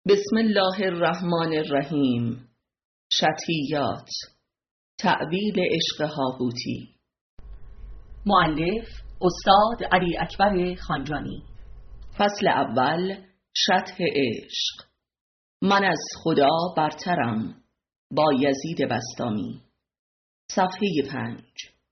بسم الله الرحمن الرحیم. شطحیات، تأویل عشق هاهوتی. مؤلف استاد علی اکبر خانجانی. فصل اول، شطح عشق. من از خدا برترم، بایزید بسطامی. صفحه 5.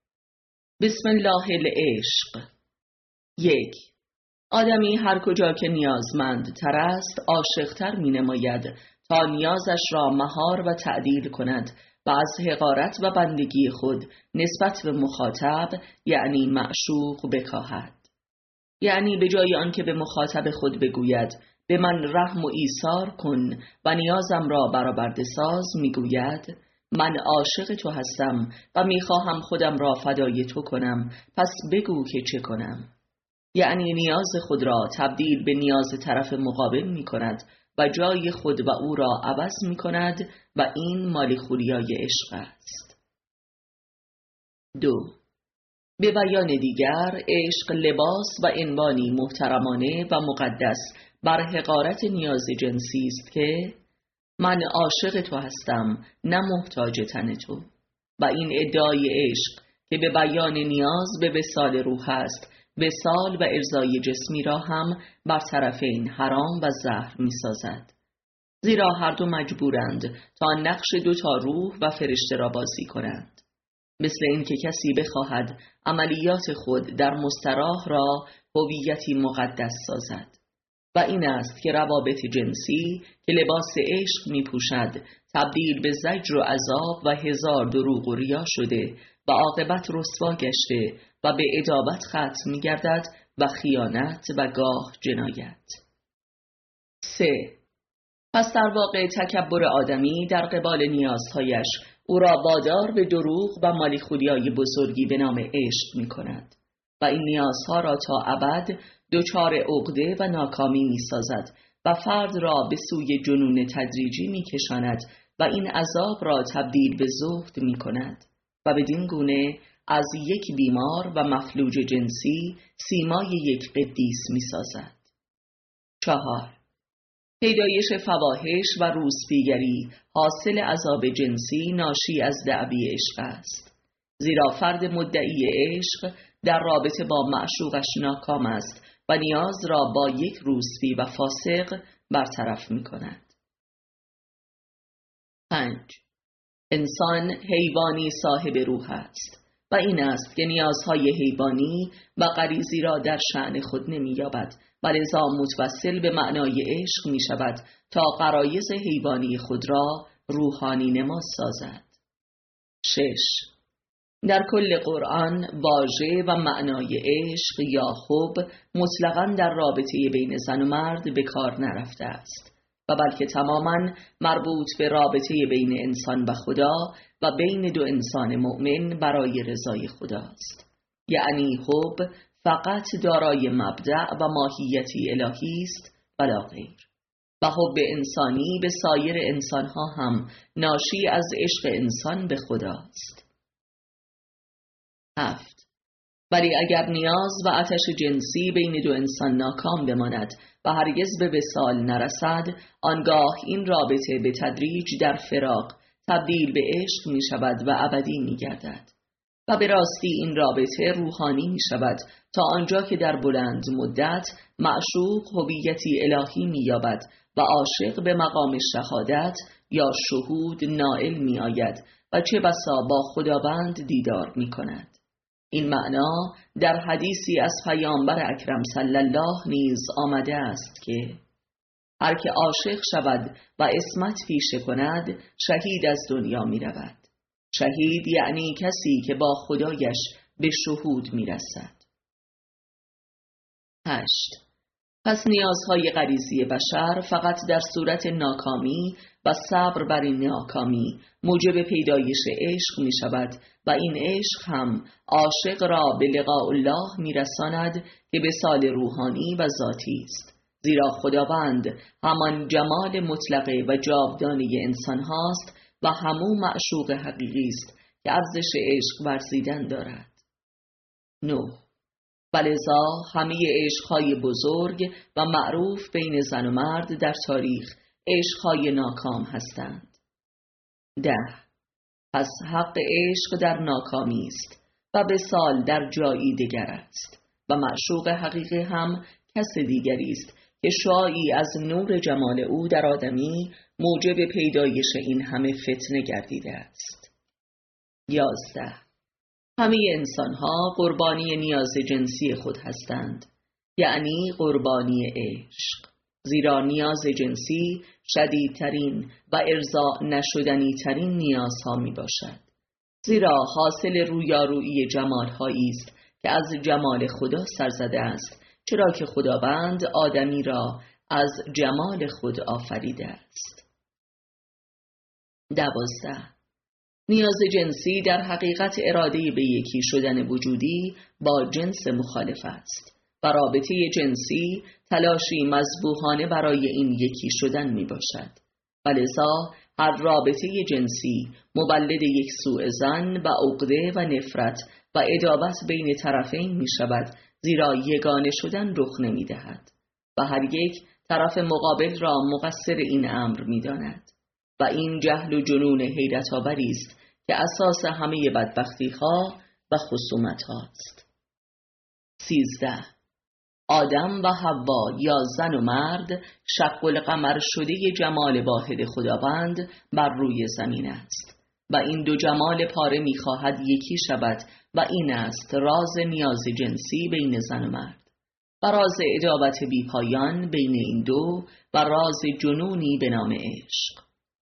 بسم الله العشق. 1. آدمی هر کجا که نیازمند تر است عاشق‌تر می نماید تا نیازش را مهار و تعدیل کند و از حقارت و بندگی خود نسبت به مخاطب یعنی معشوق بکاهد. یعنی به جای آنکه به مخاطب خود بگوید به من رحم و ایثار کن و نیازم را برآورده ساز، می گوید من عاشق تو هستم و می خواهم خودم را فدای تو کنم، پس بگو که چه کنم. یعنی نیاز خود را تبدیل به نیاز طرف مقابل می کند و جای خود و او را عوض می کند و این مالیخولیای عشق است. 2. به بیان دیگر، عشق لباس و عنوانی محترمانه و مقدس بر حقارت نیاز جنسی است که من عاشق تو هستم نه محتاج تن تو، و این ادعای عشق که به بیان نیاز به وصال روح است، وصال و ارضای جسمی را هم بر طرفین حرام و زهر می سازد. زیرا هر دو مجبورند تا نقش دو تا روح و فرشته را بازی کنند. مثل این که کسی بخواهد عملیات خود در مستراح را هویتی مقدس سازد. و این است که روابط جنسی که لباس عشق می پوشد تبدیل به زجر و عذاب و هزار دروغ و ریا شده و عاقبت رسوا گشته و به عداوت ختم می گردد و خیانت و گاه جنایت. 3. پس در واقع تکبر آدمی در قبال نیازهایش او را وادار به دروغ و مالیخولیای بزرگی به نام عشق می کند و این نیازها را تا ابد دچار عقده و ناکامی می سازد و فرد را به سوی جنون تدریجی می کشاند و این عذاب را تبدیل به زهد می کند و بدین گونه از یک بیمار و مفلوج جنسی سیمای یک قدیس می سازد. 4. پیدایش فواحش و روسپیگری حاصل عذاب جنسی ناشی از دعوی عشق است. زیرا فرد مدعی عشق در رابطه با معشوقش ناکام است و نیاز را با یک روسپی و فاسق برطرف می کند. 5. انسان حیوانی صاحب روح است و این است که نیازهای حیوانی و غریزی را در شأن خود نمی یابد و لذا متوسل به معنای عشق می شود تا غرایز حیوانی خود را روحانی نما سازد. 6. در کل قرآن واژه و معنای عشق یا حب مطلقاً در رابطه بین زن و مرد به کار نرفته است و بلکه تماماً مربوط به رابطه بین انسان و خدا و بین دو انسان مؤمن برای رضای خداست. یعنی حب فقط دارای مبدأ و ماهیتی الهی است ولا غیر، و حب انسانی به سایر انسانها هم ناشی از عشق انسان به خداست. 7. ولی اگر نیاز و آتش جنسی بین دو انسان ناکام بماند و هرگز به وصال نرسد، آنگاه این رابطه به تدریج در فراق تبدیل به عشق می شود و ابدی می گردد و به راستی این رابطه روحانی می شود تا آنجا که در بلند مدت معشوق هویتی الهی می یابد و عاشق به مقام شهادت یا شهود نائل می آید و چه بسا با خداوند دیدار می کند. این معنا در حدیثی از پیامبر اکرم صلی الله نیز آمده است که هر که عاشق شود و عصمت پیشه کند شهید از دنیا می رود. شهید یعنی کسی که با خدایش به شهود می رسد. 8. پس نیازهای غریزی بشر فقط در صورت ناکامی و صبر بر این ناکامی موجب پیدایش عشق می شود و این عشق هم عاشق را به لقاء الله می رساند که به وصال روحانی و ذاتی است. زیرا خداوند همان جمال مطلقه و جاودانه انسان هاست و همو معشوق حقیقی است که ارزش عشق ورزیدن دارد. 9. ولذا همه عشقهای بزرگ و معروف بین زن و مرد در تاریخ عشقهای ناکام هستند. 10. پس حق عشق در ناکامی است و وصال در جایی دیگر است و معشوق حقیقی هم کس دیگری است که شعاعی از نور جمال او در آدمی موجب پیدایش این همه فتنه گردیده است. 11. همه انسانها قربانی نیاز جنسی خود هستند، یعنی قربانی عشق، زیرا نیاز جنسی شدیدترین و ارضاء نشدنی ترین نیازها می باشد، زیرا حاصل رویارویی جمالهایی است که از جمال خدا سرزده است، چرا که خداوند آدمی را از جمال خود آفریده است. 12. نیاز جنسی در حقیقت اراده به یکی شدن وجودی با جنس مخالف است و رابطه جنسی تلاشی مذبوحانه برای این یکی شدن می باشد و لذا هر رابطه جنسی مولد یک سوء ظن و عقده و نفرت و عداوت بین طرفین می شود، زیرا یگانه شدن رخ نمی دهد و هر یک طرف مقابل را مقصر این امر می داند و این جهل و جنون حیرت آوری است که اساس همه بدبختی ها و خصومت هاست. 13. آدم و حوا یا زن و مرد شق القمر شده جمال واحد خداوند بر روی زمین است و این دو جمال پاره می‌خواهد یکی شود و این است راز نیاز جنسی بین زن و مرد و راز عداوت بی پایان بین این دو و راز جنونی به نام عشق.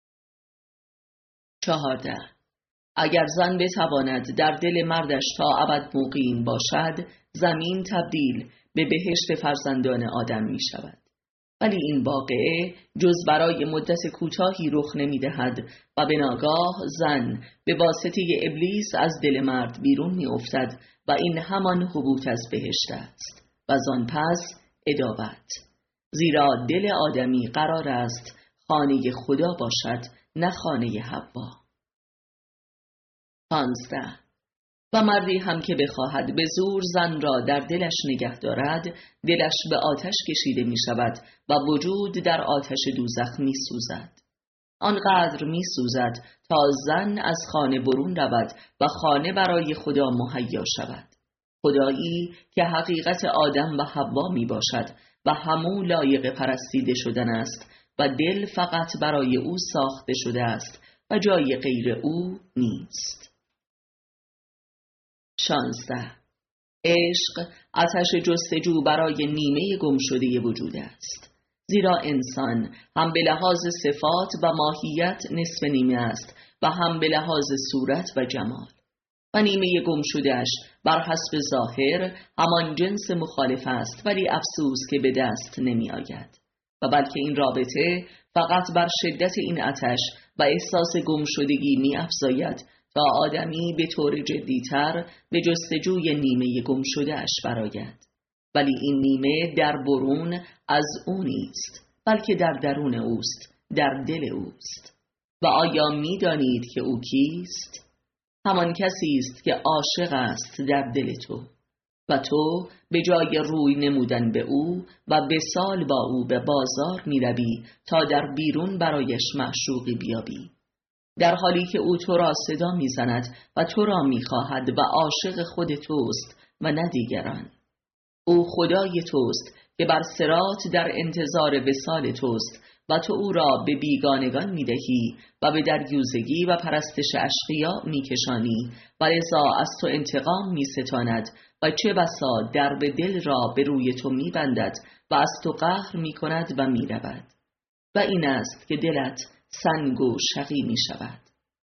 14. اگر زن بتواند در دل مردش تا ابد مقیم باشد، زمین تبدیل به بهشت فرزندان آدم می شود. ولی این واقعه جز برای مدت کوتاهی رخ نمی دهد و به ناگاه زن به واسطه ابلیس از دل مرد بیرون می افتد و این همان هبوط از بهشت است و زان پس عداوت، زیرا دل آدمی قرار است خانه خدا باشد نه خانه حوا. 15. و مردی هم که بخواهد به زور زن را در دلش نگه دارد، دلش به آتش کشیده می شود و وجود در آتش دوزخ می سوزد. آنقدر می سوزد تا زن از خانه برون رود و خانه برای خدا مهیا شود، خدایی که حقیقت آدم و حوا می باشد و همو لایق پرستیده شدن است و دل فقط برای او ساخته شده است و جای غیر او نیست. 16. عشق آتش جستجو برای نیمه گم شده وجود است، زیرا انسان هم به لحاظ صفات و ماهیت نصف نیمه است و هم به لحاظ صورت و جمال و نیمه گم شدهش بر حسب ظاهر همان جنس مخالف است، ولی افسوس که به دست نمی آید و بلکه این رابطه فقط بر شدت این آتش و احساس گم شدگی می افزاید تا آدمی به طور جدیتر به جستجوی نیمه گم شده اش برآید، ولی این نیمه در برون از او نیست، بلکه در درون اوست، در دل اوست. و آیا می دانید که او کیست؟ همان کسی است که عاشق است در دل تو و تو به جای روی نمودن به او و وصال با او به بازار می روی تا در بیرون برایش معشوقی بیابی، در حالی که او تو را صدا می زند و تو را می خواهد و عاشق خود توست و نه دیگران. او خدای توست که بر صراط در انتظار وصال توست و تو او را به بیگانگان می دهی و به دریوزگی و پرستش اشقیا می کشانی و لذا از تو انتقام می ستاند و چه بسا درب دل را به روی تو می بندد و از تو قهر می کند و می رود و این است که دلت سنگ و شقی می شود.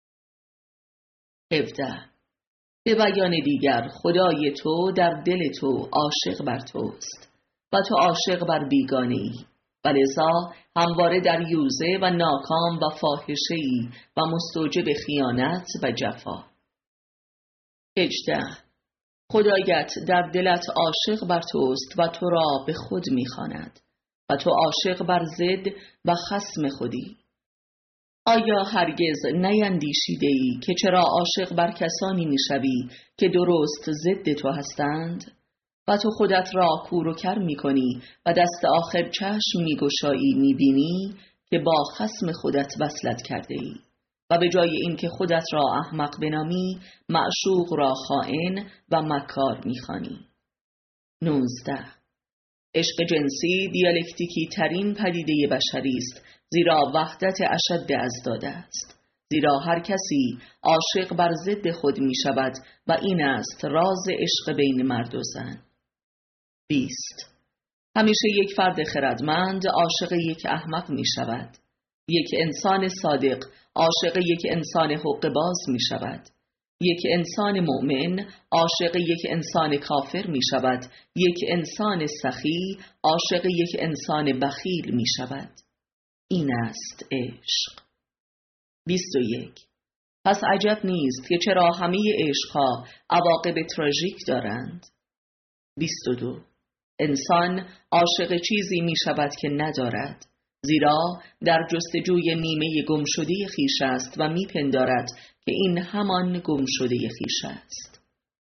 17. به بیان دیگر خدای تو در دل تو عاشق بر توست و تو عاشق بر بیگانه‌ای و لذا همواره در یوزه و ناکام و فاحشه‌ای و مستوجب خیانت و جفا. 18. خدایت در دلت عاشق بر توست و تو را به خود می‌خواند و تو عاشق بر ضد و خصم خودی. آیا هرگز نیندیشیده‌ای که چرا عاشق بر کسانی می‌شوی که درست ضد تو هستند و تو خودت را کور و کر می‌کنی و دست آخر چشم می‌گشایی می‌بینی که با خصم خودت وصلت کرده ای و به جای اینکه خودت را احمق بنامی معشوق را خائن و مکار می‌خوانی. 19. عشق جنسی دیالکتیکی ترین پدیده بشری است، زیرا وحدت اشد ازداد است. زیرا هر کسی عاشق بر ضد خود می شود و این است راز عشق بین مرد و زن. 20. همیشه یک فرد خردمند عاشق یک احمق می شود. یک انسان صادق عاشق یک انسان حقه‌باز می شود. یک انسان مؤمن عاشق یک انسان کافر می شود. یک انسان سخی عاشق یک انسان بخیل می شود. این است عشق. 21. پس عجب نیست که چرا همه عشقها عواقب تراژیک دارند. 22. انسان عاشق چیزی می شود که ندارد، زیرا در جستجوی نیمه گمشده خویش است و می پندارد که این همان گمشده خویش است.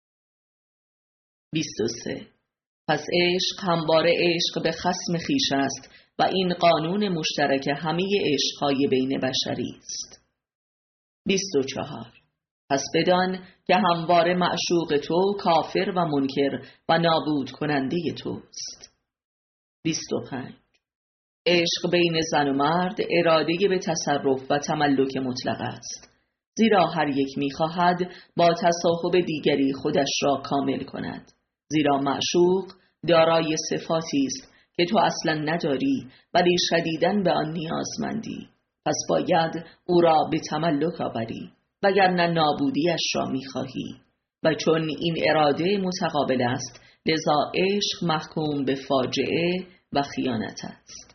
23. پس عشق همواره عشق به خصم خویش است و این قانون مشترک همه عشقهای بین بشری است. 24. پس بدان که همواره معشوق تو کافر و منکر و نابود کننده توست. 25. عشق بین زن و مرد اراده به تصرف و تملک مطلق است، زیرا هر یک می‌خواهد با تصاحب دیگری خودش را کامل کند، زیرا معشوق دارای صفاتی است که تو اصلا نداری ولی شدیداً به آن نیازمندی، پس باید او را به تملک آوری وگرنه نابودیش را می‌خواهی و چون این اراده متقابل است لذا عشق محکوم به فاجعه و خیانت است.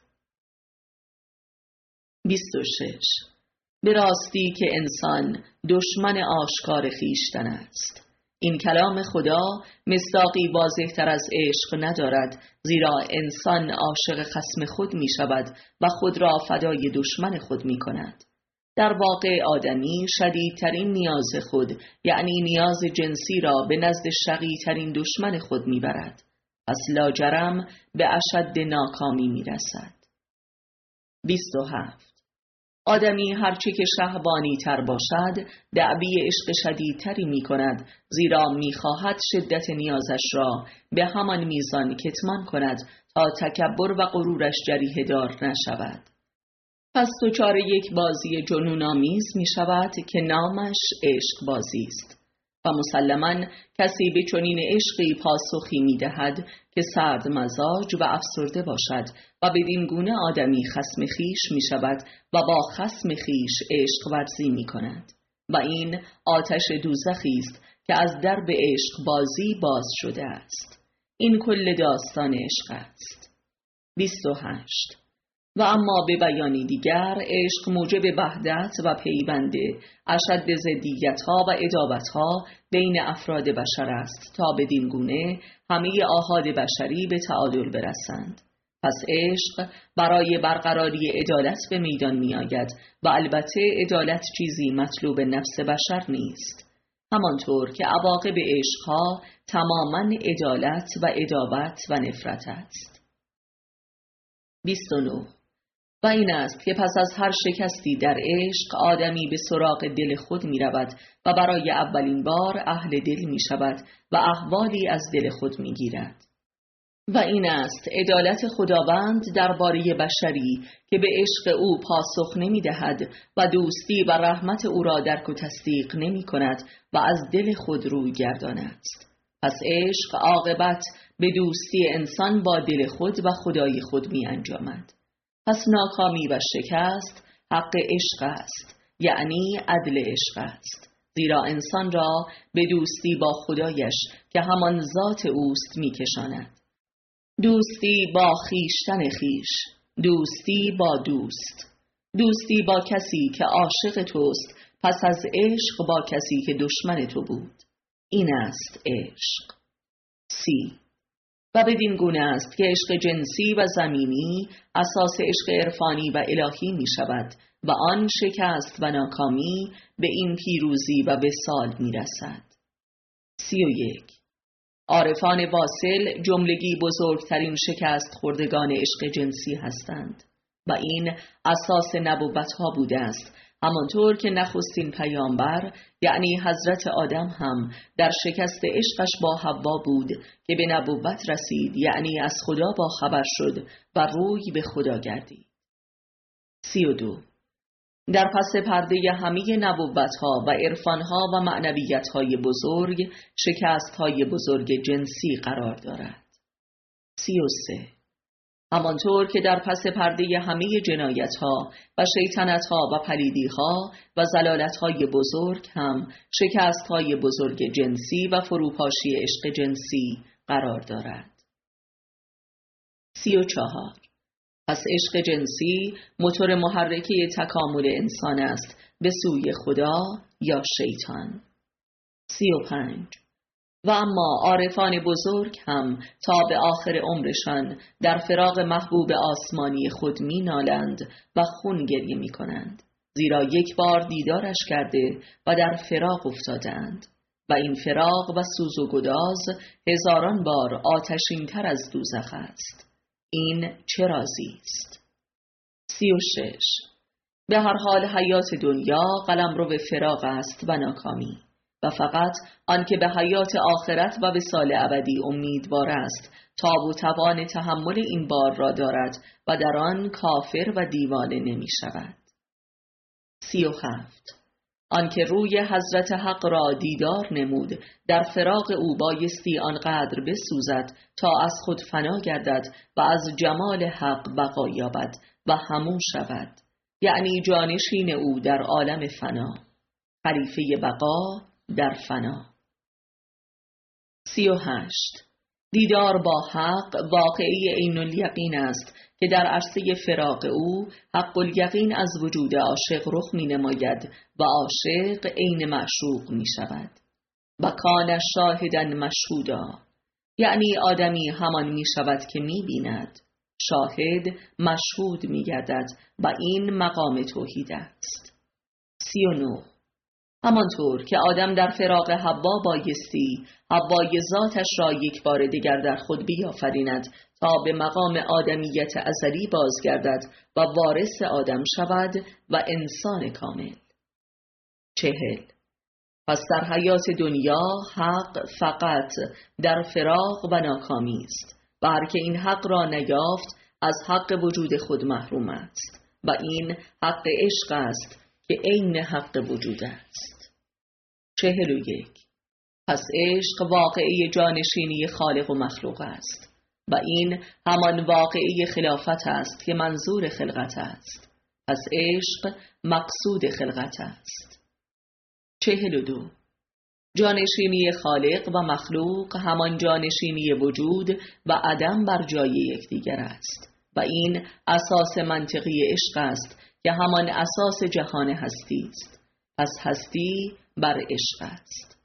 26. به راستی که انسان دشمن آشکار خویشتن است. این کلام خدا مصداقی واضح‌تر از عشق ندارد، زیرا انسان عاشق خصم خود می شود و خود را فدای دشمن خود می کند. در واقع آدمی شدیدترین نیاز خود یعنی نیاز جنسی را به نزد شقی‌ترین دشمن خود می برد، پس لاجرم به اشد ناکامی می رسد. 27. آدمی هرچه که شهوانی تر باشد دعوی عشق شدیدتری می کند، زیرا می خواهد شدت نیازش را به همان میزان کتمان کند تا تکبر و غرورش جریحه دار نشود. پس دچار یک بازی جنون آمیز می شود که نامش عشق بازی است و مسلماً کسی به چنین عشقی پاسخی می دهد که سرد مزاج و افسرده باشد و بدین گونه آدمی خصم خویش می شود و با خصم خویش عشق ورزی می کند و این آتش دوزخی است که از درب عشق بازی باز شده است. این کل داستان عشق است. 28. و اما به بیانی دیگر عشق موجب وحدت و پیوند اشد ضدیت‌ها و عداوت‌ها بین افراد بشر است تا بدین گونه همه آحاد بشری به تعادل برسند. پس عشق برای برقراری عدالت به میدان می آید و البته عدالت چیزی مطلوب نفس بشر نیست، همانطور که عواقب عشقها تماماً عدالت و عداوت و نفرت است. 29. و این است که پس از هر شکستی در عشق آدمی به سراغ دل خود می رود و برای اولین بار اهل دل می شود و احوالی از دل خود می گیرد. و این است عدالت خداوند درباره بشری که به عشق او پاسخ نمی دهد و دوستی و رحمت او را درک و تصدیق نمی کند و از دل خود روی گردان است. پس عشق عاقبت به دوستی انسان با دل خود و خدای خود می انجامد. پس ناکامی و شکست حق عشق است، یعنی عدل عشق است، زیرا انسان را به دوستی با خدایش که همان ذات اوست می کشاند. دوستی با خویشتن خویش، دوستی با دوست، دوستی با کسی که عاشق توست پس از عشق با کسی که دشمن تو بود. این است عشق. 30. و بدین گونه است که عشق جنسی و زمینی اساس عشق عرفانی و الهی می شود و آن شکست و ناکامی به این پیروزی و وصال می رسد. 31. عارفان واصل جملگی بزرگترین شکست خوردگان عشق جنسی هستند، و این اساس نبوت ها بوده است، همانطور که نخستین پیامبر یعنی حضرت آدم هم در شکست عشقش با حوا بود که به نبوت رسید، یعنی از خدا با خبر شد و روی به خدا گردید. 32. در پس پرده همه نبوت‌ها و عرفان‌ها و معنویت‌های بزرگ شکست‌های بزرگ جنسی قرار دارد. 33. همانطور که در پس پرده همه جنایت‌ها و شیطنت‌ها و پلیدی‌ها و زلالت‌های بزرگ هم شکست‌های بزرگ جنسی و فروپاشی عشق جنسی قرار دارد. 34. پس عشق جنسی موتور محرکه تکامل انسان است به سوی خدا یا شیطان. 35. و اما عارفان بزرگ هم تا به آخر عمرشان در فراق محبوب آسمانی خود می نالند و خون گریه می کنند، زیرا یک بار دیدارش کرده و در فراق افتادند و این فراق و سوز و گداز هزاران بار آتشین تر از دوزخ است. این چه رازی است؟ 36. به هر حال حیات دنیا قلمرو فراق است و ناکامی، و فقط آنکه به حیات آخرت و به سال ابدی امیدوار است تاب و توان تحمل این بار را دارد و در آن کافر و دیوانه نمی شود. 37. آنکه روی حضرت حق را دیدار نمود در فراق او بایستی آنقدر بسوزد تا از خود فنا گردد و از جمال حق بقا یابد و همو شود، یعنی جانشین او در عالم فنا، خلیفه بقا در فنا. 38. دیدار با حق واقعی عین الیقین است که در عرصه فراق او حق الیقین از وجود عاشق رخ می نماید و عاشق عین معشوق می شود. و کان شاهدا مشهودا، یعنی آدمی همان می شود که می بیند، شاهد مشهود می گردد و این مقام توحید است. 39. همانطور که آدم در فراق حوا بایستی حوای ذاتش را یک بار دیگر در خود بیافریند تا به مقام آدمیت ازلی بازگردد و وارث آدم شود و انسان کامل. 40. پس در حیات دنیا حق فقط در فراق و ناکامی است و هر که این حق را نیافت از حق وجود خود محروم است و این حق عشق است که عین حق وجود است. 41. پس عشق واقعی جانشینی خالق و مخلوق است و این همان واقعی خلافت است که منظور خلقت است. پس عشق مقصود خلقت است. 42. جانشینی خالق و مخلوق همان جانشینی وجود و عدم بر جای یکدیگر است و این اساس منطقی عشق است که همان اساس جهان هستی است. پس هستی بر عشق است.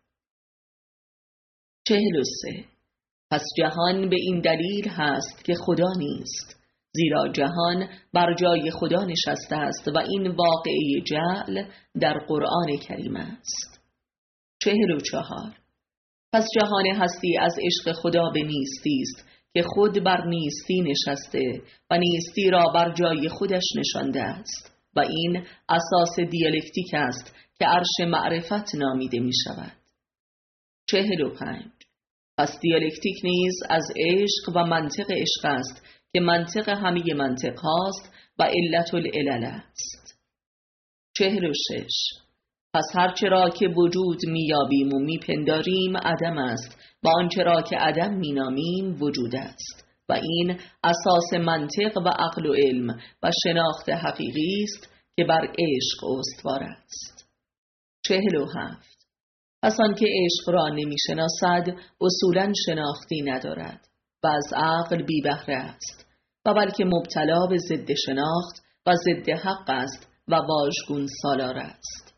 43. پس جهان به این دلیل هست که خدا نیست، زیرا جهان بر جای خدا نشسته است و این واقعی جعل در قرآن کریم است. 44. پس جهان هستی از عشق خدا به نیستی است که خود بر نیستی نشسته و نیستی را بر جای خودش نشانده است و این اساس دیالکتیک است که عرش معرفت نامیده می شود. 45. پس دیالکتیک نیز از عشق و منطق عشق است که منطق همه منطق هاست و علت العلل است. 46. پس هرچه را که وجود میابیم و میپنداریم عدم است و آنچه را که عدم مینامیم وجود است و این اساس منطق و عقل و علم و شناخت حقیقی است که بر عشق استوار است. 47. پس آنکه عشق را نمیشناسد اصولا شناختی ندارد و از عقل بی بهره است و بلکه مبتلا به ضد شناخت و ضد حق است و واژگون سالار است.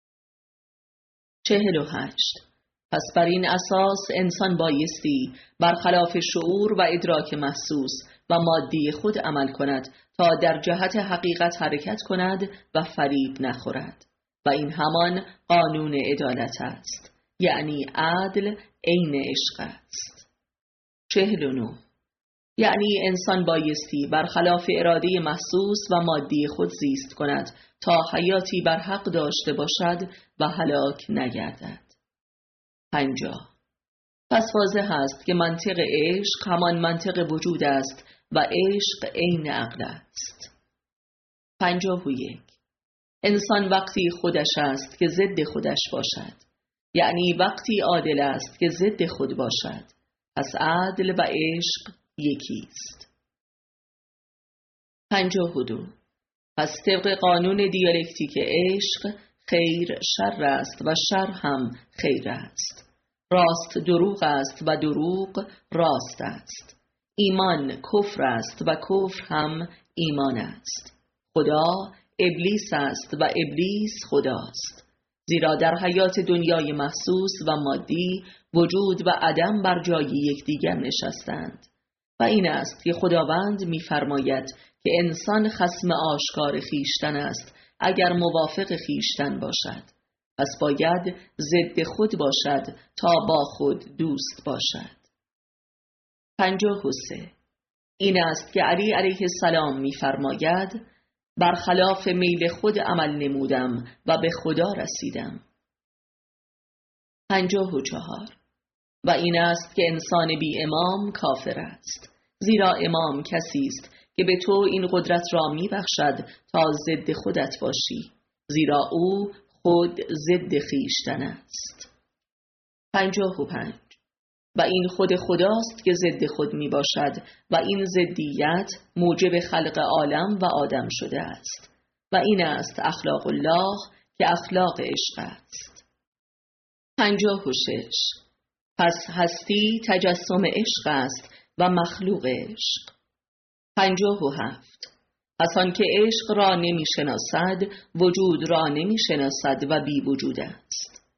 48. پس بر این اساس انسان بایستی برخلاف شعور و ادراک محسوس و مادی خود عمل کند تا در جهت حقیقت حرکت کند و فریب نخورد و این همان قانون عدالت است، یعنی عدل عین عشق است. 49. یعنی انسان بایستی برخلاف اراده محسوس و مادی خود زیست کند تا حیاتی بر حق داشته باشد و هلاک نگردد. 50. پس واضح است که منطق عشق همان منطق وجود است و عشق عین عقل است. 51. انسان وقتی خودش است که ضد خودش باشد، یعنی وقتی عادل است که ضد خود باشد، پس عدل و عشق یکی است. 52. پس طبق قانون دیالکتیک عشق خیر شر است و شر هم خیر است. راست دروغ است و دروغ راست است. ایمان کفر است و کفر هم ایمان است. خدا ابلیس است و ابلیس خداست. زیرا در حیات دنیای محسوس و مادی وجود و عدم بر جای یکدیگر نشستند و این است که خداوند می‌فرماید که انسان خصم آشکار خیشتن است اگر موافق خیشتن باشد، پس باید ضد خود باشد تا با خود دوست باشد. 53. این است که علی علیه السلام می‌فرماید برخلاف میل خود عمل نمودم و به خدا رسیدم. 54. و این است که انسان بی امام کافر است، زیرا امام کسی است که به تو این قدرت را می بخشد تا ضد خودت باشی، زیرا او خود ضد خویشتن است. 55. و این خود خداست که ضد خود می باشد و این ضدیت موجب خلق عالم و آدم شده است و این است اخلاق الله که اخلاق عشق است. 56. پس هستی تجسم عشق است و مخلوق عشق. 57. پس آنکه عشق را نمی شناسد وجود را نمی شناسد و بی وجود است.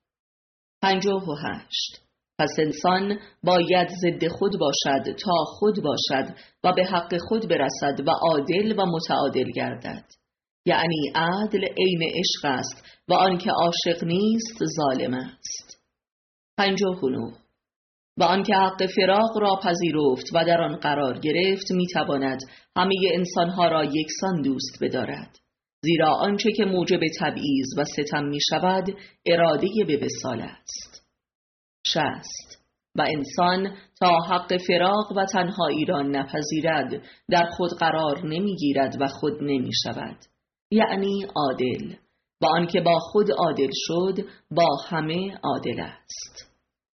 58. پس انسان باید ضد خود باشد تا خود باشد و به حق خود برسد و عادل و متعادل گردد، یعنی عدل عین عشق است و آنکه عاشق نیست ظالم است. 59. و آنکه حق فراق را پذیرفت و در آن قرار گرفت میتواند همه انسانها را یکسان دوست بدارد، زیرا آنچه که موجب تبعیض و ستم می شود اراده به وصال است. 60. و انسان تا حق فراق و تنهایی را نپذیرد در خود قرار نمی گیرد و خود نمی شود، یعنی عادل، و آنکه با خود عادل شد با همه عادل است.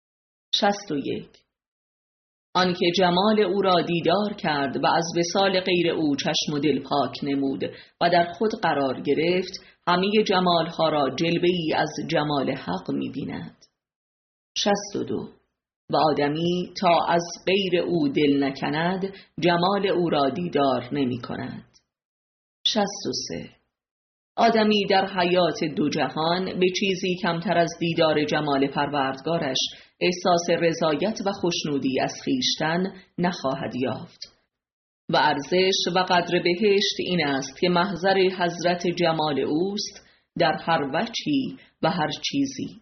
61. آنکه جمال او را دیدار کرد و از وصال غیر او چشم و دل پاک نمود و در خود قرار گرفت همه جمالها را جلوه‌ای از جمال حق می بیند. 62. و آدمی تا از غیر او دل نکند جمال او را دیدار نمی کند. 63. آدمی در حیات دو جهان به چیزی کمتر از دیدار جمال پروردگارش احساس رضایت و خوشنودی از خویشتن نخواهد یافت و ارزش و قدر بهشت این است که محضر حضرت جمال اوست در هر وجهی و هر چیزی.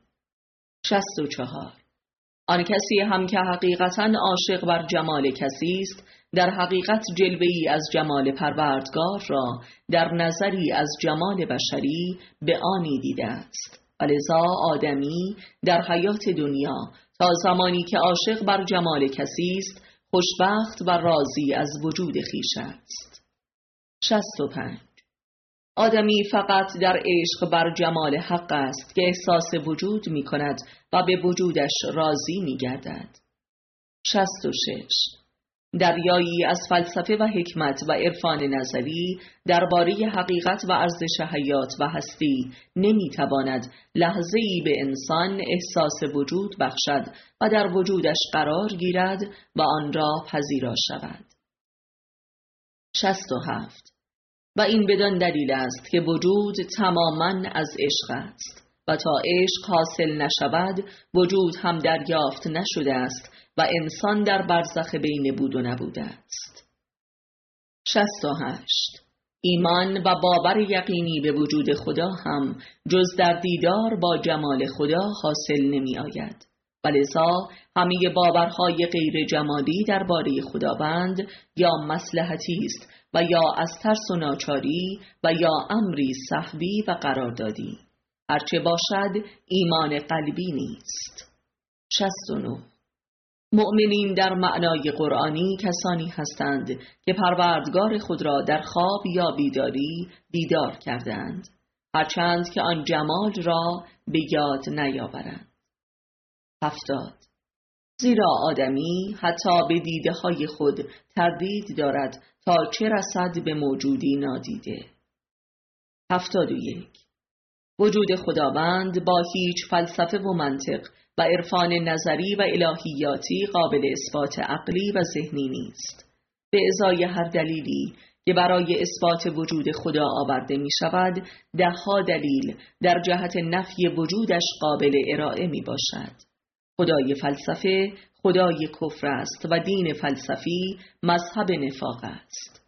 64. آن کسی هم که حقیقتاً عاشق بر جمال کسی است در حقیقت جلوه‌ای از جمال پروردگار را در نظری از جمال بشری به آنی دیده است و لذا آدمی در حیات دنیا تا زمانی که عاشق بر جمال کسی است خوشبخت و راضی از وجود خویش است. 65. آدمی فقط در عشق بر جمال حق است که احساس وجود می کند و به وجودش راضی می گردد. 66. دریایی از فلسفه و حکمت و عرفان نظری درباره حقیقت و ارزش حیات و هستی نمی تواند لحظه‌ای به انسان احساس وجود بخشد و در وجودش قرار گیرد و آن را پذیرا شود. 67. و این بدان دلیل است که وجود تماماً از عشق است و تا عشق حاصل نشود وجود هم دریافت نشده است و انسان در برزخ بین بود و نبود است. 68. ایمان و باور یقینی به وجود خدا هم جز در دیدار با جمال خدا حاصل نمی آید و لذا همه باورهای غیر جمالی درباره خداوند یا مصلحتی است و یا از ترس و ناچاری و یا امری سهوی و قراردادی. هرچه باشد ایمان قلبی نیست. 69. مؤمنین در معنای قرآنی کسانی هستند که پروردگار خود را در خواب یا بیداری دیدار کردند، هرچند که آن جمال را به یاد نیاورند. 70. زیرا آدمی حتی به دیده های خود تردید دارد تا چه رسد به موجودی نادیده. 71. وجود خداوند با هیچ فلسفه و منطق و عرفان نظری و الهیاتی قابل اثبات عقلی و ذهنی نیست. به ازای هر دلیلی که برای اثبات وجود خدا آورده می شود، دهها دلیل در جهت نفی وجودش قابل ارائه می باشد. خدای فلسفه خدای کفر است و دین فلسفی مذهب نفاق است.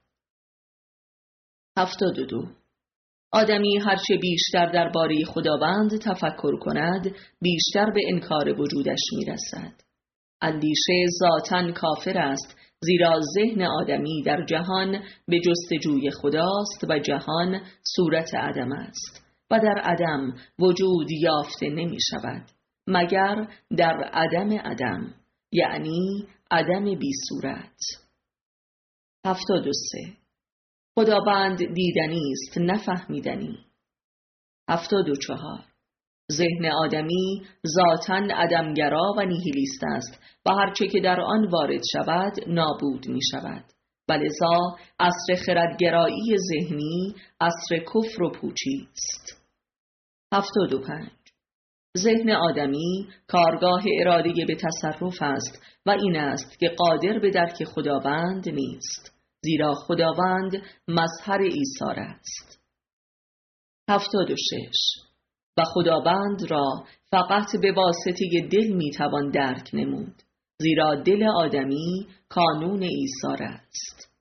72. آدمی هرچه بیشتر درباره خداوند تفکر کند، بیشتر به انکار وجودش می رسد. اندیشه ذاتاً کافر است، زیرا ذهن آدمی در جهان به جستجوی خداست و جهان صورت عدم است و در عدم وجود یافته نمی شود مگر در عدم عدم، یعنی عدم بی صورت. 73. خداوند دیدنی است نه فهمیدنی. 74. ذهن آدمی ذاتاً عدمگرا و نیهیلیست است و هرچه که در آن وارد شود نابود می شود و لذا عصر خردگرایی ذهنی عصر کفر و پوچی است. 75. ذهن آدمی کارگاه اراده به تصرف است و این است که قادر به درک خداوند نیست، زیرا خداوند مظهر ایثار است. 76. و خداوند را فقط به واسطه دل میتوان درک نمود، زیرا دل آدمی کانون ایثار است.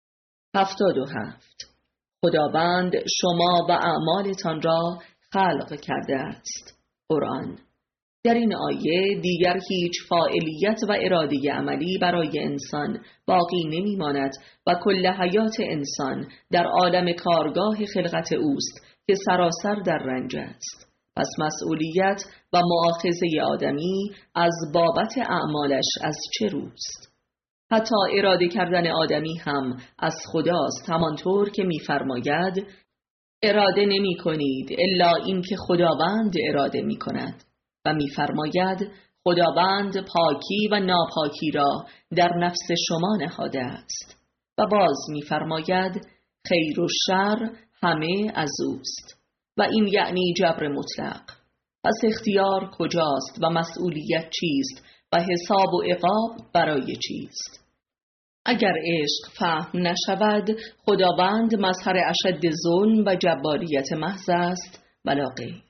77. خداوند شما و اعمالتان را خلق کرده است. قرآن. در این آیه دیگر هیچ فاعلیت و اراده عملی برای انسان باقی نمی ماند و کل حیات انسان در عالم کارگاه خلقت اوست که سراسر در رنج است. پس مسئولیت و مؤاخذه آدمی از بابت اعمالش از چه روست؟ حتی اراده کردن آدمی هم از خداست، همانطور که می‌فرماید اراده نمی کنید الا این که خداوند اراده می کند و می‌فرماید خداوند پاکی و ناپاکی را در نفس شما نهاده است و باز می‌فرماید خیر و شر همه از اوست و این یعنی جبر مطلق. پس اختیار کجاست و مسئولیت چیست و حساب و عقاب برای چیست؟ اگر عشق فهم نشود خداوند مظهر اشد ظلم و جباریت محض است ولا غیر.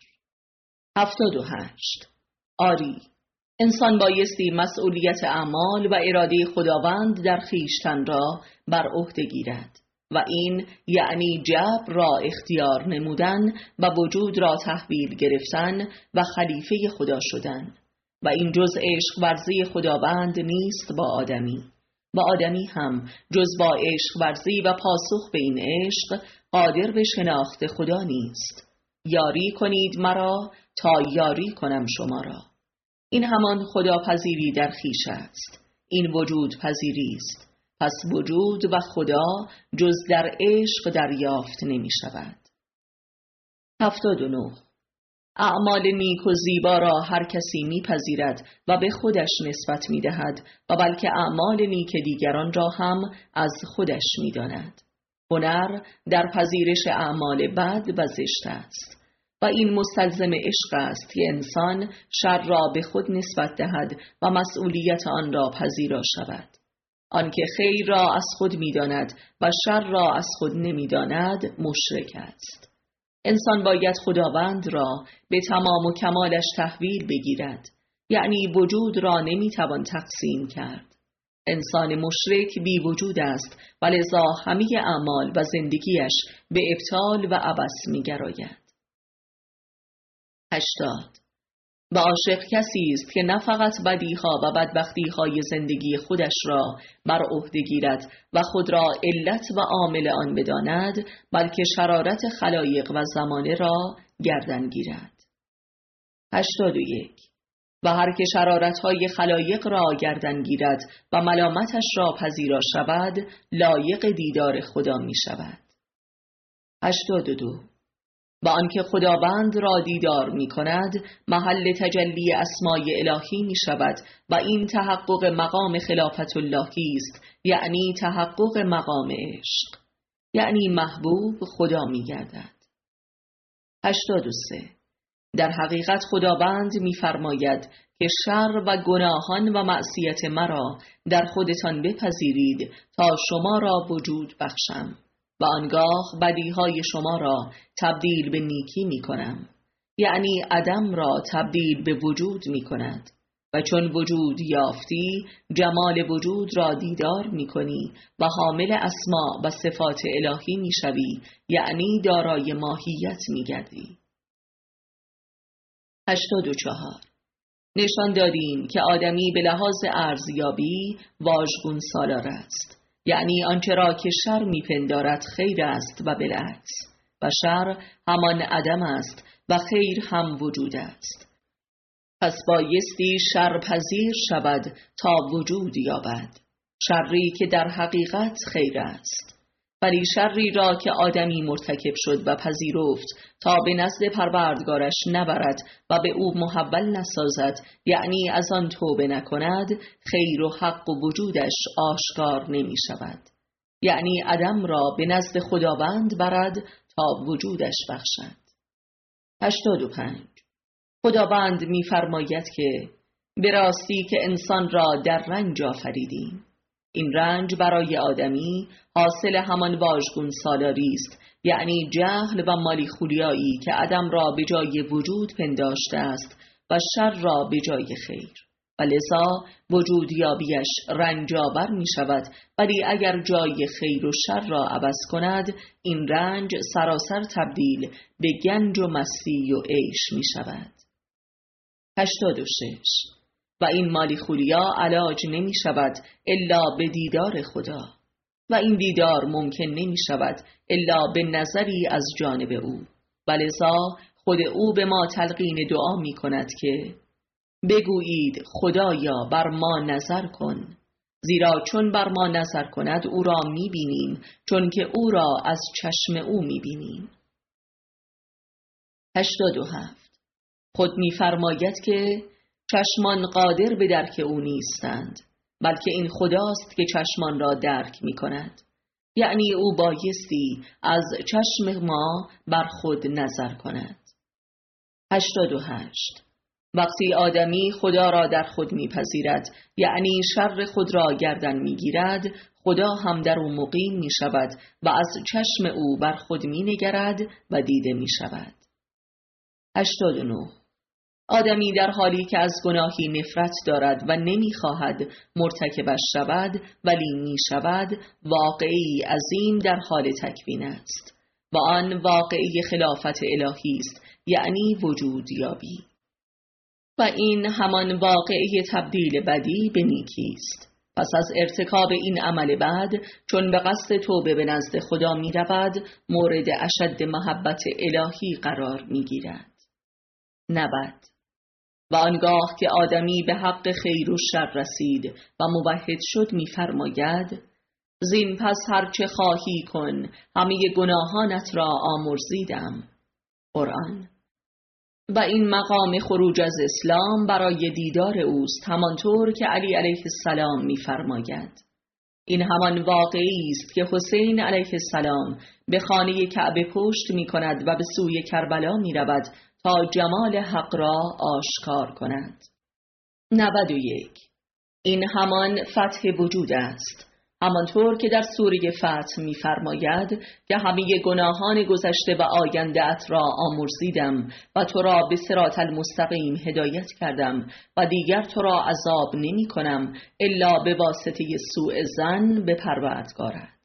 78. آری انسان بایستی مسئولیت اعمال و اراده خداوند در خویشتن را بر عهده گیرد و این یعنی جبر را اختیار نمودن و وجود را تحویل گرفتن و خلیفه خدا شدن و این جز عشق ورزی خداوند نیست با آدمی و آدمی هم جز با عشق ورزی و پاسخ به این عشق قادر به شناخت خدا نیست. یاری کنید مرا تا یاری کنم شما را. این همان خداپذیری در خویش است. این وجود پذیری است. پس وجود و خدا جز در عشق دریافت نمی شود. 79. اعمال نیک و زیبا را هر کسی میپذیرد و به خودش نسبت میدهد و بلکه اعمال نیک دیگران را هم از خودش میداند. هنر در پذیرش اعمال بد و زشت است و این مستلزم عشق است که انسان شر را به خود نسبت دهد و مسئولیت آن را پذیرا شود. آنکه خیر را از خود میداند و شر را از خود نمیداند مشرک است. انسان باید خداوند را به تمام و کمالش تحویل بگیرد، یعنی وجود را نمیتوان تقسیم کرد. انسان مشرک بی وجود است و لذا همه اعمال و زندگیش به ابطال و عبث میگراید. 80. و عاشق کسی است که نه فقط بدیها و بدبختیهای زندگی خودش را بر عهده گیرد و خود را علت و عامل آن بداند، بلکه شرارت خلایق و زمانه را گردن گیرد. 81. و هر که شرارت‌های خلایق را گردن گیرد و ملامتش را پذیرا شود، لایق دیدار خدا می شود. 82. و آنکه خداوند را دیدار می کند محل تجلی اسمای الهی می شود و این تحقق مقام خلافت اللهی است، یعنی تحقق مقام عشق، یعنی محبوب خدا می گردد. 83. در حقیقت خداوند می فرماید که شر و گناهان و معصیت مرا در خودتان بپذیرید تا شما را وجود بخشم و آنگاه بدیهای شما را تبدیل به نیکی می کنم، یعنی عدم را تبدیل به وجود می کند و چون وجود یافتی جمال وجود را دیدار می کنی و حامل اسما و صفات الهی می شوی، یعنی دارای ماهیت می گردی. 84. نشان دادیم که آدمی به لحاظ ارزیابی واژگون سالار است، یعنی آنچه را که شر میپندارد خیر است و بالعکس، و شر همان عدم است و خیر هم وجود است. پس بایستی شر پذیر شود تا وجود یابد، شری که در حقیقت خیر است. ولی شری را که آدمی مرتکب شد و پذیرفت تا به نزد پروردگارش نبرد و به او محول نسازد، یعنی از آن توبه نکند، خیر و حق و وجودش آشکار نمی شود، یعنی عدم را به نزد خداوند برد تا وجودش بخشد. 85. خداوند می فرماید که به راستی که انسان را در رنج آفریدیم. این رنج برای آدمی حاصل همان واژگون سالاری است، یعنی جهل و مالیخولیایی که عدم را به جای وجود پنداشته است و شر را به جای خیر، و لذا وجودیابیش رنجاور می شود. ولی اگر جای خیر و شر را عوض کند، این رنج سراسر تبدیل به گنج و مستی و عیش می شود. 86. و این مالیخولیا علاج نمی شود الا به دیدار خدا، و این دیدار ممکن نمی شود الا به نظری از جانب او، و لذا خود او به ما تلقین دعا می کند که بگویید خدایا بر ما نظر کن، زیرا چون بر ما نظر کند او را می بینیم، چون که او را از چشم او می بینیم. 87. خود می فرماید که چشمان قادر به درک او نیستند، بلکه این خداست که چشمان را درک می کند، یعنی او بایستی از چشم ما بر خود نظر کند. 88. وقتی آدمی خدا را در خود میپذیرد، یعنی شر خود را گردن میگیرد، خدا هم در او مقیم می شود و از چشم او بر خود می نگرد و دیده می شود. 89. آدمی در حالی که از گناهی نفرت دارد و نمیخواهد مرتکبش شود ولی می شود، واقعی عظیم در حال تکوین است و آن واقعی خلافت الهی است، یعنی وجود یابی، و این همان واقعی تبدیل بدی به نیکی است. پس از ارتکاب این عمل بد، چون به قصد توبه به نزد خدا می رود، مورد اشد محبت الهی قرار می گیرد. 90. و آنگاه که آدمی به حق خیر و شر رسید و موحد شد می فرماید: زین پس هرچه خواهی کن، همه گناهانت را آمرزیدم. قرآن. و این مقام خروج از اسلام برای دیدار اوست، همانطور که علی علیه السلام می فرماید. این همان واقعی است که حسین علیه السلام به خانه کعبه پشت می کند و به سوی کربلا می رود تا جمال حق را آشکار کند. 91. این همان فتح وجود است، همانطور که در سوره فتح می فرماید که همه گناهان گذشته و آینده ات را آمرزیدم و تو را به صراط المستقیم هدایت کردم و دیگر تو را عذاب نمی کنم الا به واسطه سوء ظن به پروردگارت.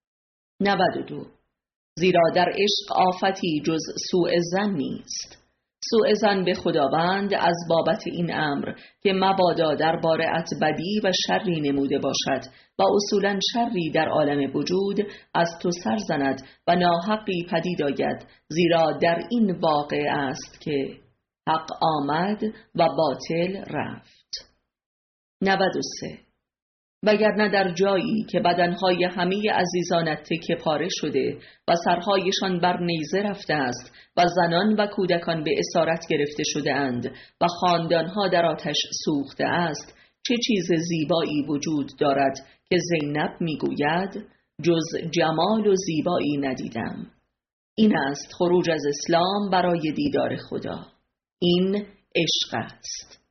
92. زیرا در عشق آفتی جز سوء ظن نیست، سوء ظن به خداوند از بابت این امر که مبادا درباره ات بدی و شری نموده باشد و اصولا شری در عالم وجود از تو سر زند و ناحقی پدید آید، زیرا در این واقع است که حق آمد و باطل رفت. 93. وگرنه در جایی که بدنهای همه عزیزانت تکه پاره شده و سرهایشان بر نیزه رفته است و زنان و کودکان به اسارت گرفته شده اند و خاندانها در آتش سوخته است، چه چیز زیبایی وجود دارد که زینب میگوید جز جمال و زیبایی ندیدم. این است خروج از اسلام برای دیدار خدا. این عشق است.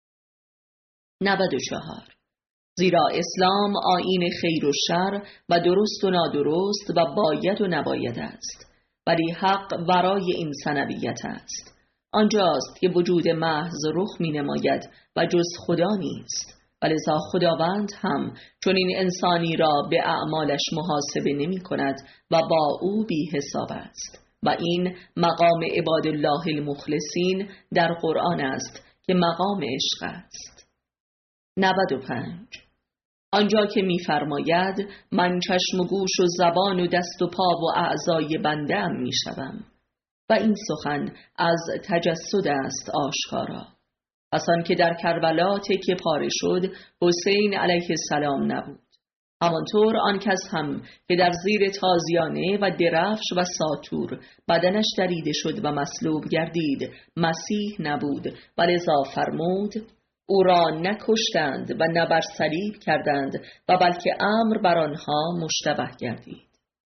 94. زیرا اسلام آیین خیر و شر و درست و نادرست و باید و نباید است، ولی حق ورای این ثنویت است. آنجاست که وجود محض رخ می نماید و جز خدا نیست، ولذا خداوند هم چون این انسانی را به اعمالش محاسبه نمی کند و با او بی حساب است. و این مقام عباد الله المخلصین در قرآن است که مقام عشق است. 95. آنجا که می‌فرماید من چشم و گوش و زبان و دست و پا و اعضای بنده ام می‌شوم، و این سخن از تجسد است آشکارا. پس آن که در کربلا تکه پاره شد حسین علیه السلام نبود، همانطور آن کس هم که در زیر تازیانه و درفش و ساطور بدنش دریده شد و مصلوب گردید مسیح نبود، ولذا فرمود او را نکشتند و نه بر صلیب کردند و بلکه امر بر آنها مشتبه گردید.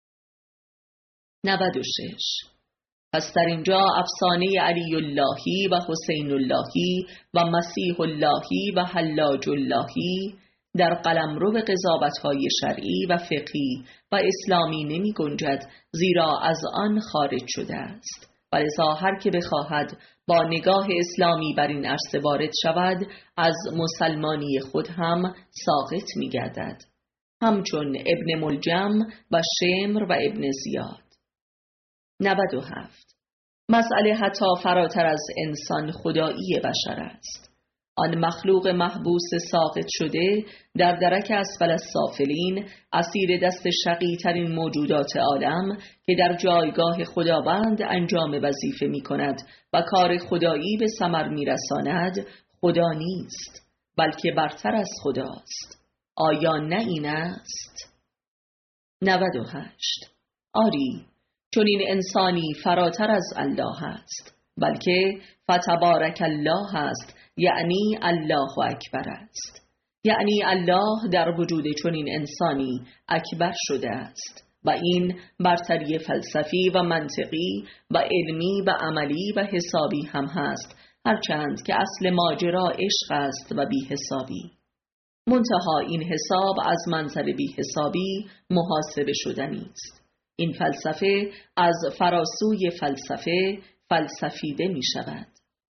96. پس در اینجا افسانه علی اللهی و حسین اللهی و مسیح اللهی و حلاج اللهی در قلمرو قضاوت‌های شرعی و فقهی و اسلامی نمی گنجد، زیرا از آن خارج شده است. ولذا هر که بخواهد با نگاه اسلامی بر این عرصه وارد شود از مسلمانی خود هم ساقط می گردد، همچون ابن ملجم و شمر و ابن زیاد. 97. مسئله حتی فراتر از انسان خدایی بشر است. آن مخلوق محبوس ساقط شده در درک اسفل السافلین، اسیر دست شقی ترین موجودات عالم که در جایگاه خداوند انجام وظیفه می کند و کار خدایی به ثمر می رساند، خدا نیست بلکه برتر از خداست. آیا نه این است؟ 98. آری، چون این انسانی فراتر از الله است، بلکه فتبارک الله است، یعنی الله اکبر است. یعنی الله در وجود چنین انسانی اکبر شده است و این برتری فلسفی و منطقی و علمی و عملی و حسابی هم هست، هرچند که اصل ماجرا عشق است و بی حسابی. منتها این حساب از منظر بی حسابی محاسبه شدنی است. این فلسفه از فراسوی فلسفه فلسفیده می شود.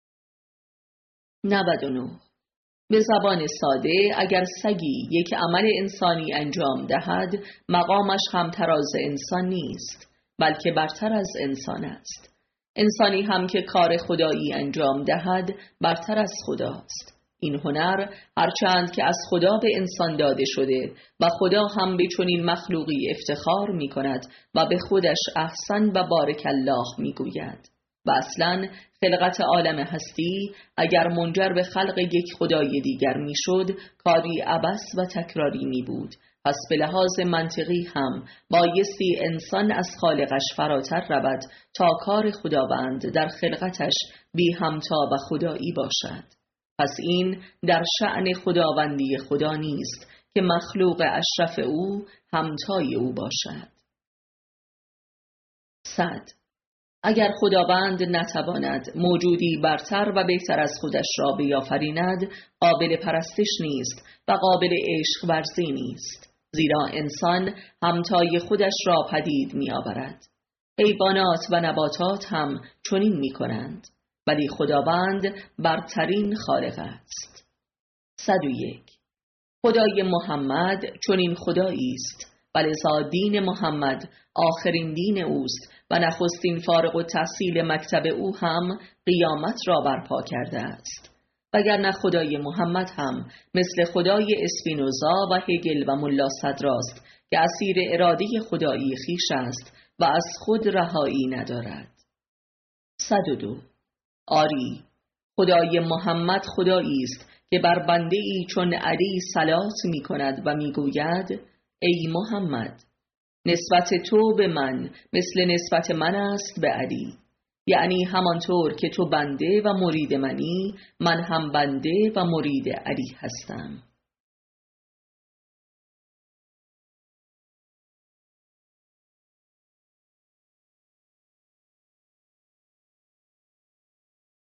99. به زبان ساده اگر سگی یک عمل انسانی انجام دهد، مقامش هم تراز انسان نیست بلکه برتر از انسان است. انسانی هم که کار خدایی انجام دهد برتر از خداست. این هنر هرچند که از خدا به انسان داده شده و خدا هم به چنین مخلوقی افتخار می کند و به خودش احسن و بارک الله می گوید. و اصلا خلقت عالم هستی اگر منجر به خلق یک خدای دیگر می شد، کاری عبث و تکراری می بود. پس به لحاظ منطقی هم بایستی انسان از خالقش فراتر رود تا کار خداوند در خلقتش بی همتا و خدایی باشد. پس این در شأن خداوندی خدا نیست که مخلوق اشرف او همتای او باشد. 100. اگر خداوند نتواند موجودی برتر و بهتر از خودش را بیافریند، قابل پرستش نیست و قابل عشق ورزی نیست، زیرا انسان همتای خودش را پدید می آورد. حیوانات و نباتات هم چنین می کنند، ولی خداوند برترین خالق است. 101. خدای محمد چنین خدایی است، ولذا دین محمد آخرین دین اوست و نخستین فارغ التحصیل مکتب او هم قیامت را برپا کرده است. وگرنه خدای محمد هم مثل خدای اسپینوزا و هگل و ملا صدراست که اسیر اراده خدایی خویش است و از خود رهایی ندارد. 102. آری، خدای محمد خدایی است که بر بنده ای چون علی صلات می کند و می گوید ای محمد، نسبت تو به من مثل نسبت من است به علی، یعنی همانطور که تو بنده و مرید منی، من هم بنده و مرید علی هستم.